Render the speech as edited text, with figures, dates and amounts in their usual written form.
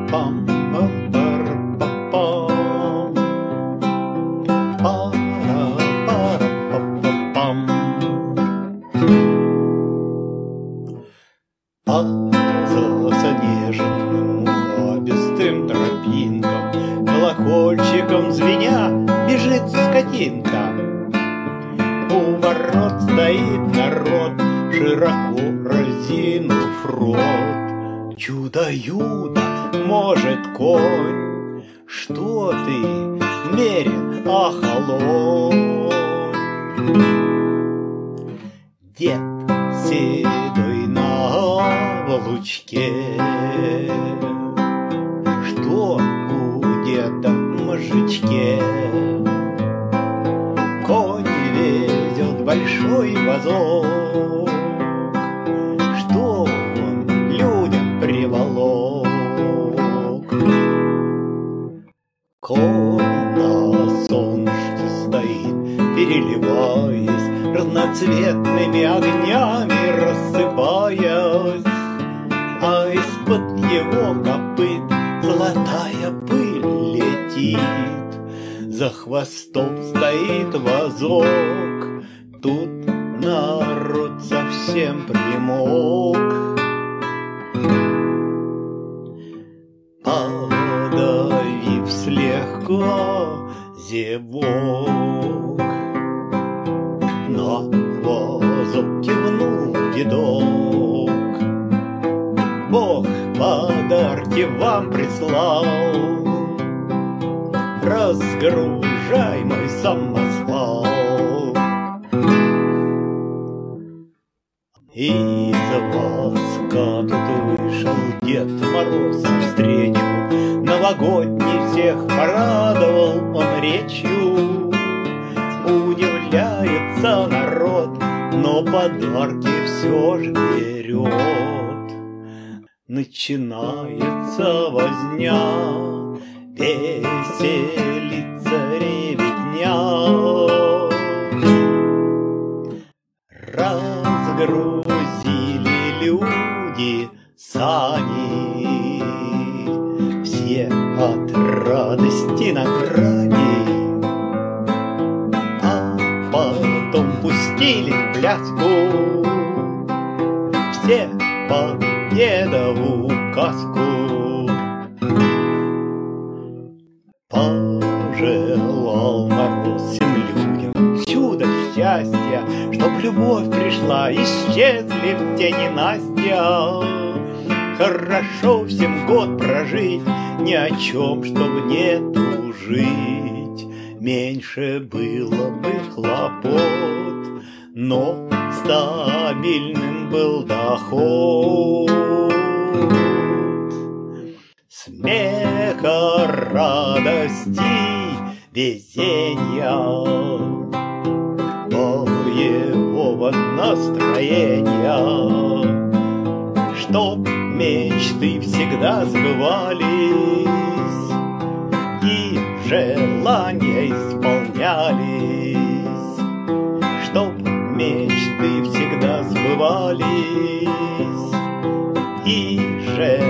Пам, пам, пар, пам, пам. Пара, пара, пам, пам, пам. По заснеженным ухабистым тропинкам, колокольчиком звеня, бежит скотинка. У ворот стоит народ, широко разинув рот. Чудо-юдо, может, конь, что ты, мерин, охолонь. Дед седой на облучке, что у деда в мозжечке? Конь везет большой вазок, что он людям приволок. Конь на солнышке стоит, переливаясь, разноцветными огнями рассыпаясь, а из-под его копыт золотая пыль летит. За хвостом стоит вазок, тут народ совсем примолк. Подавив слегка зевок, на вазок кивнул дедок. Бог подарки вам прислал, разгружай мой самосвал. Из воска тут вышел Дед Мороз навстречу, новогодний всех порадовал он речью. Удивляется народ, но подарки все же берет. Начинается возня, веселится ребятня. Разгрузили люди сани, все от радости на грани, а потом пустили в пляску все под дедову каску. Пожелал Мороз всем людям чудо счастья, чтоб любовь пришла, исчезли в те ненастья. Хорошо всем год прожить, ни о чем, чтоб не тужить. Меньше было бы хлопот, но стабильным был доход. Смеха, радости, везения, боевого настроения, чтоб мечты всегда сбывались и желания исполнялись, чтоб мечты всегда сбывались и желания